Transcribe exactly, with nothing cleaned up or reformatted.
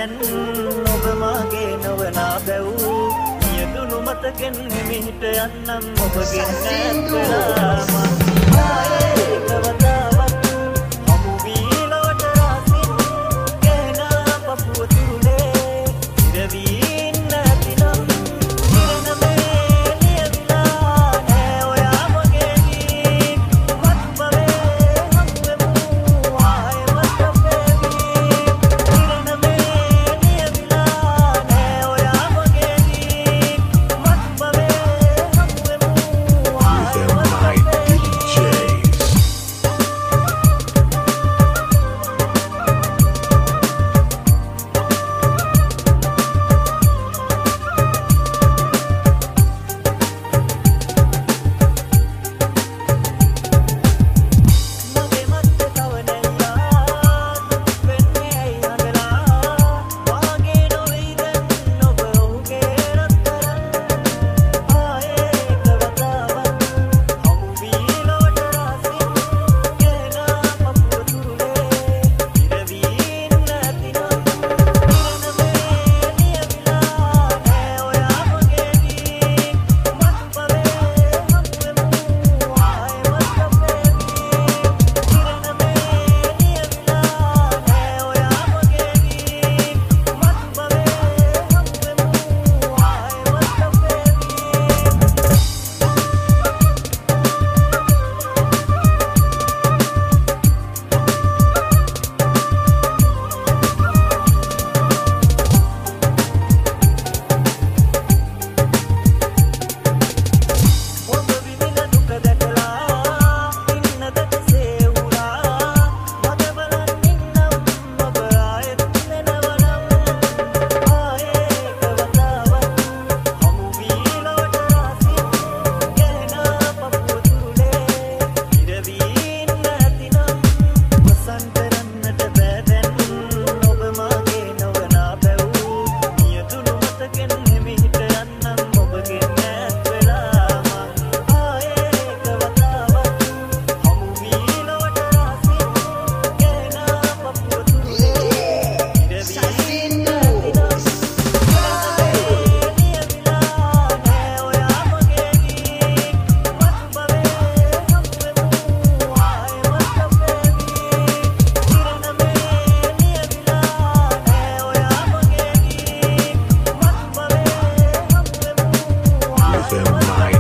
දැන් ඔබ මාගේ නොවනා බැව් නියදුණු මතකෙන් හිමිහිට යන්නම් ඔබගේ ඈත් වෙලා මං ආයේ කවදාවත් හමු වී ලොවට රාසින් කේනා පපුව තුරුලේ ඉරවීන් නැතිනම් ඉරණමේ ලියවිලා නෑ ඔයා මගේ දී මත්බවේ හම්වෙමු ආයෙමත් අපේවී ඉරණමේ ලියවිලා නෑ ඔයා මගේ දී මත්බවේ හම්වෙමු ආයෙමත් අපේවී මගේ මත්තේ තව නැලියා දුක් වෙන්නේ ඇයි හදලා වාගේ නොවෙයි දැන් ඔබ ඔහුගේ රත්තරන් ආයේ කවදාවත් හමු වී ලොවට රාසින් කේනා පපුව තුරුලේ ඉරවීන් නැතිනම් ඉරණමේ ලියවිලා නෑ ඔයා මගේ දී මත්බවේ හම්වෙමු ආයෙමත් අපේවී ඉරණමේ ලියවිලා නෑ ඔයා මගේ දී මත්බවේ හම්වෙමු ආයෙමත් අපේවී ඔබ විඳින දුක දැකලා ඉන්නද කෙසේ වුණා මට බලන් ඉන්නම් ඔබ ආයෙත් එනවනම් ආයේ කවදාවත් හමු වී ලොවට රාසින් කේනා පපුව තුරුලේ ඉරවීන් නැතිනම් වසන් කරන්නට බෑ දැන් ඔබ මාගේ නොවනා බැව් නියදුණු මතකෙන් හිමිහිට යන්නම් ඔබගේ ඈත් වෙලා මං ආයේ කවදාවත් හමු වී ලොවට රාසින් කේනා පපුව තුරුලේ ඉරවීන් නැතිනම් ඉරණමේ ලියවිලා නෑ ඔයා මගේ දී මත්බවේ හම්වෙමු ආයෙමත් අපේවී ඉරණමේ ලියවිලා නෑ ඔයා මගේ දී මත්බවේ හම්වෙමු ආයෙමත්